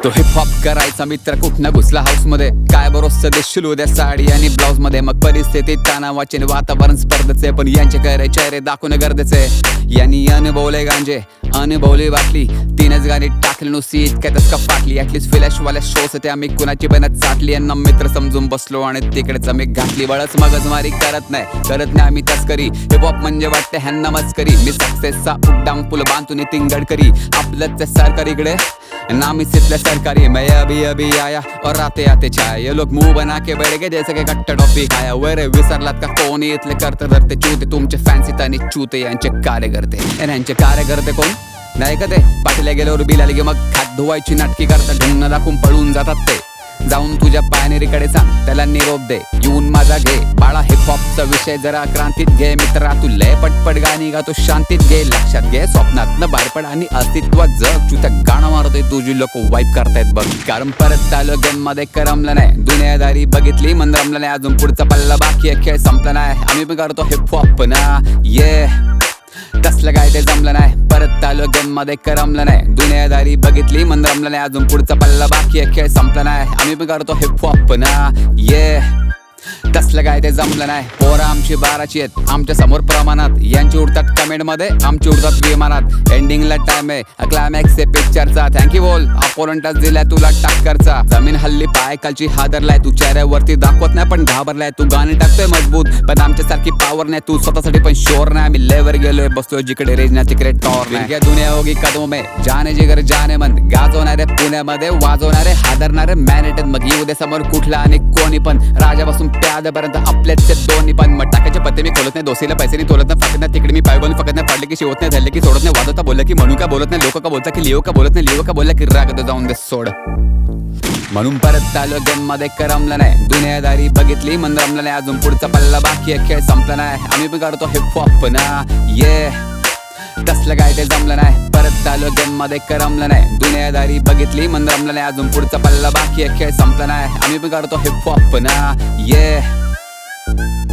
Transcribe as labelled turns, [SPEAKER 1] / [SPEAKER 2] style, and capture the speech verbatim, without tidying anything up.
[SPEAKER 1] तो heap hop करायचा मित्र कुठनं घुसला हाऊस मध्ये, काय भरोसा देशील उद्या साडी आणि ब्लाउज मध्ये. मग परिस्थिती तणावाचे वातावरण स्पर्धेचे, पण यांचे करे चेहरे दाखवणं गरजेचे. यांनी अनुभवले गांजे अनुभवली वाटली, तीनच गाणी टाकली नुसती इतक्यातच का फाटली. ऍटलीस्ट फ्लॅशवाल्या शोस होते आम्ही कुणाची बनत चाटली. यांना मित्र समजून बसलो आणि तिकडेच आम्ही घातली. बळच मगजमारी करत नाही करत नाही आम्ही तस्करी. हिप हॉप म्हणजे वाटते ह्यांना मस्करी. मी सक्सेसचा उड्डाम पुल बांधून नितीन गडकरी. आपलंच सरकार इकडे नाम इतल्या सरकारी. मैं अभी अभी आया और आते आते छाया. ये लोग मुंह बना के बैठ गए जैसे कि कट्टा टॉपी खाया. वरे विसरलात का कोणी इथले करते धरते चूते. तुमचे फॅन्सी आणि चूते यांचे कार्यकर्ते. यांचे कार्यकर्ते कोण नाही का ते पाठीला गेल्यावर बिलाले गे मग हात धुवायची नाटकी करतात. ढुंगण दाखवून पळून जातात ते. जाऊन तुझ्या पायनेरीकडे सांग त्याला निरोप दे. येऊन माझा घे बाळा हिप हॉपचा विषय जरा क्रांतीत घे. मित्रा तू लय पटपट गाणी गातो शांतीत घे. लक्षात घे स्वप्नातनं बाहेर पड आणि अस्तित्वात जग. तू त्या गाणं मारतोय तुझी लोक वाईप करतायत बघ. कारण परत आलो गेम मध्ये करमलं नाही. दुनियादारी बघितली मन रमलं नाही. अजून पुढचा पल्ला बाकी खेळ संपला नाही. आम्ही पण करतो हिप हॉप ना ये कसलं काय ते जमलं नाही. परत आलो गेम मध्ये करमलं नाही. दुनियादारी बघितली मन रमलं नाही. अजून पुढचा पल्ला बाकी खेळ संपला नाही. आम्ही पण करतो हिप हॉप ना ये कसलं काय ते जमलं नाही. पोरं आमची बाराची आहेत आमच्या समोर प्रमाणात. यांची उडतात कमेंट मध्ये आमची उडतात विमानात. एंडिंगला टाइम आहे क्लायमॅक्स आहे पिक्चरचा. थँक्यू बोल अपोनंटच दिलाय तुला टक्करचा. जमीन हल्ली पाय खालची हादरलाय. तू चेहऱ्यावरती दाखवत नाही पण घाबरलाय. तू गाणी टाकतोय मजबूत पण आमच्यासारखी पावर नाही. तू स्वतःसाठी पण शोर नाही. आम्ही लेवर गेलोय बसतोय जिकडे रेजना तिकडे टॉर नाही. दुनिया होगी कदमों में जाने जिगर जाने मन. गाजवणारे पुण्यामध्ये वाजवणारे हादरणारे मॅनेटन. मग येऊ दे समोर कुठला आणि कोणी पण. राजापासून प्यादापर्यंत आपल्याच दोन्ही पण. मग टाकायचे पत्ते मी खोलत नाही. दोस्तीला पैसे नाही तोलत नाही. फाकत नाही तिकडे मी पाय बोलून फकत नाही. फाडले की शिवत नाही धरले की सोडत नाही. वाजवता बोललं की म्हणून का बोलत नाही. लोक का बोलता की लिओ का बोलत नाही. लिओ का बोलला की राग जाऊन दे सोड. म्हणून परत आलो गेम मध्ये करमलं नाही. दुनियादारी बघितली मन रमलं नाही. अजून पुढचा पल्ला बाकी खेळ संपला नाही. आम्ही पण करतो हिप हॉप ना ये कसलं काय ते जमलं नाही. परत आलो गेम मध्ये करमलं नाही. दुनियादारी बघितली मन रमलं नाही. अजून पुढचा पल्ला बाकी खेळ संपला नाही. आम्ही पण करतो हिप हॉप ना ये